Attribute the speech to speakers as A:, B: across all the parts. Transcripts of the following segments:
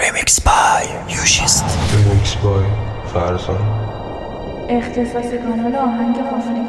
A: Remix by Yushist.
B: Remix by فرزان.
C: اختصاص کانال آهنگ خفته.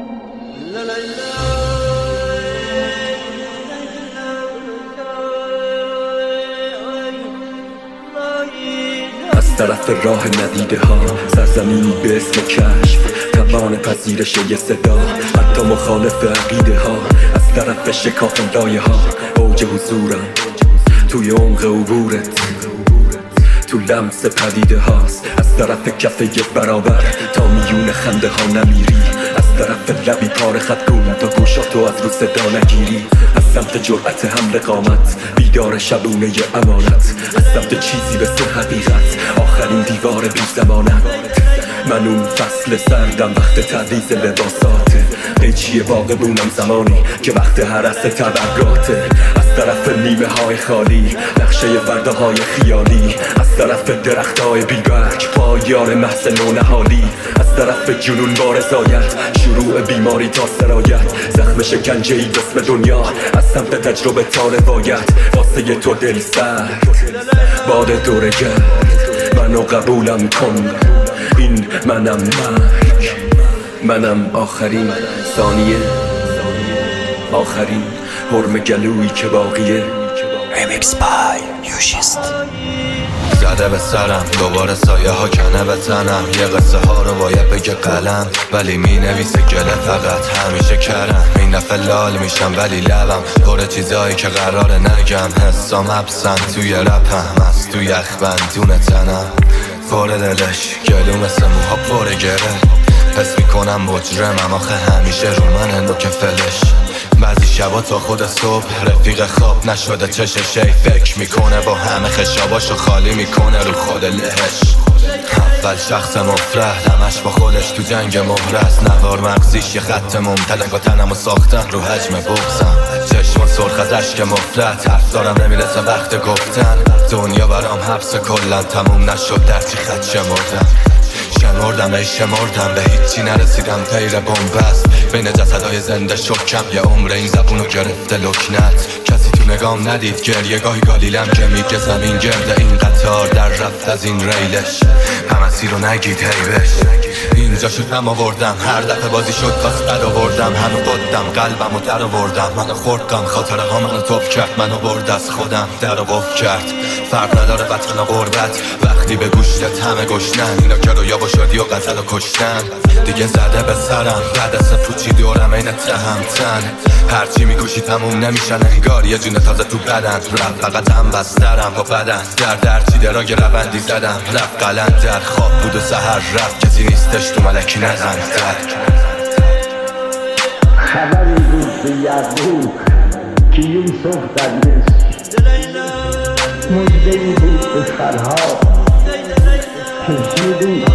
D: از طرف راه ندیده ها سرزمینی به اسم کشف، توان پذیرش یه صدا حتی مخالف عقیده ها. از طرف شکاف لایه ها اوج حضورم توی عمق عبورت، تو لمس پدیده هاست. از طرف کف یه برابر تا میون خنده ها نمیری، از طرف لبی پاره خط گون تا گوشاتو از رو صدا نگیری. از سمت جرأت حمل قامت بیدار شبونه ی امانت، از سمت چیزی به سر حقیقت آخرین دیوار بی زمانت. من اون فصل سردم وقت تدریز لباساته، قیچی باغبونم زمانی که وقت هرس تبرگاته. از طرف نیمه های خالی نقشه ورده‌های خیالی، از طرف درخت های بیبرگ پایان محض نونهالی، از طرف جنون با رضایت شروع بیماری تا سرایت، زخم شکنجه‌ای باسم دنیا از سمت تجربه تا روایت. واسه تو دل سر باد دوره گرد منو قبولم کن، این منم آخرین ثانیه، آخرین حرم گلویی که باقیه.
A: Remix by Yushist.
E: زده به سرم دوباره سایه ها کنه به تنم، یه قصه ها رو باید بگه قلم ولی می نویسه گله فقط همیشه کرم. این دفعه لال میشم ولی لبم پر چیزایی که قراره نگم، حسام حبسن توی رپم از توی یخبند دونه تنم پر دلش گلو مثل موها پر گره، حس میکنم مجرمم آخه همیشه رو من نوک فلش. بعضی شبا تا خود صبح رفیق خواب نشده چششی فکر میکنه با همه خشاباشو خالی میکنه رو خود لهش. اول شخص مفرد همش با خودش تو جنگ مهرست، نوار مغزیش یه خط ممتلک و تنمو ساختن رو حجم بغزم. چشم سرخ از عشق مفرد حرف دارم نمیرسه وقت گفتن، دنیا برام حبس کلن تموم نشد در چی خط شمردم. شمردم به هیچی نرسیدم غیر بنبست، بین جسدهای زنده شکم یه عمر این زبونو گرفته لکنت. کسی تو نگام ندید گریه گاهی گالیلم که میگه زمین گرده این قطار در رفت از این ریلش، همسی رو نگید حیبش. اینجا شدم آوردم هر دفعه بازی شد تاس بد آوردم، هنو قدم قلبم و در آوردم، منو خوردم خاطره ها منو توف کرد، منو برد از خودم در قف کرد. فرق نداره وطن و غربت وقتی به گوشتت همه گشنن، اینا که رویا با شدی و غزل و کشتن. دیگه زده به سرم بعد از پوچی دورم این تهمتن، هرچی میکشی تموم نمیشن انگار یه جون تازه تو بدن. رفت فقط هم بسترم با بدن در چی دراگ روندی زدم، رفت قلند در خواب بود و سهر رفت کسی نیستش تو ملکی نزن در.
F: خبری بود به یعقوب که یوسف در مصر، مژده‌ای بود به فرهاد که شیرین،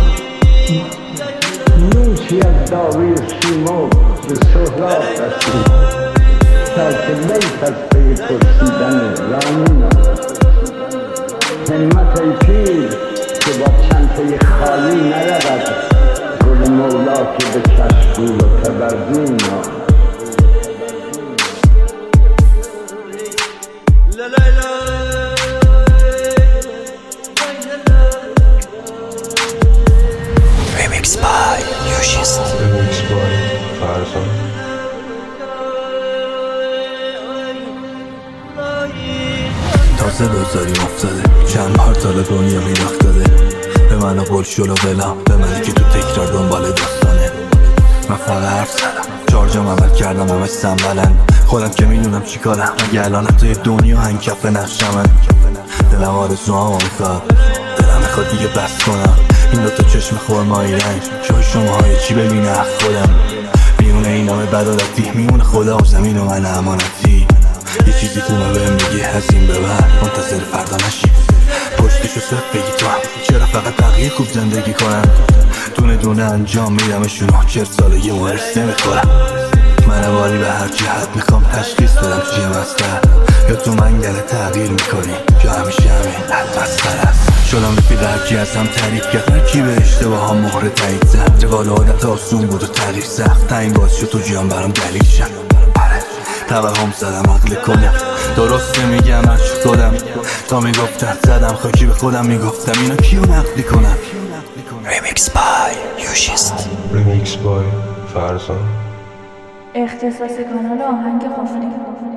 F: نوشی از داوی سیمرغ به سهراب رسید تا که لیس از پی پرسیدن رانی نبود. همت ای پیر که با چنته خالی نرود، گل مولا که به کشکول و تبرزین نامد.
A: Remix by Yushist.
B: Remix by فرزان.
G: تازه بزاری افتاده چند بار تاله دنیا میرخ داده به من و قول شلو بلام، به منی که تو تکرار دنبال داستانه. من فقط حرف زدم چارجام عمل کردم همش سنبلن، خودم که میدونم چی کارم اگه الان توی دنیا هنگکف نقشمن. دلم آرزوام میخواد، دلم میخواد دیگه بس کنم این دوتا چشم خرمایی رنگ جای شماهای چی ببینه از خودم. میونه این نامه بدالتی میونه خدا و زمین و من امانتی. یه چیزی تو من بهم بگی از این به بعد منتظر فردا نشی، پشتشو صرف بگی تو هم چرا فقط بقیه خوب زندگی کنن، دونه دونه انجام میدمشونو 40 ساله یه مهرس نمیخورم. من والی به هر جهت میخوام تشخیص بدم چیه مسئله، یا تو منگل تغییر میکنی یا همیشه همین مسئله است. شدم رفیق هرکی از هم تعریف کرد، هرکی به اشتباه ها مهر تایید زد. روال عادت آسون بود و تغییر سخت، تا این باز شد تو جیان برام دلیل شد. توهم زدم عقل کنم درسته میگم هرچی خودم تا میگفتم زدم خاکی به خودم میگفتم اینا کیو نقلی کنم.
A: Remix by Yushist.
B: Remix by فرزان.
C: اختصاص کانال آهنگ خفته.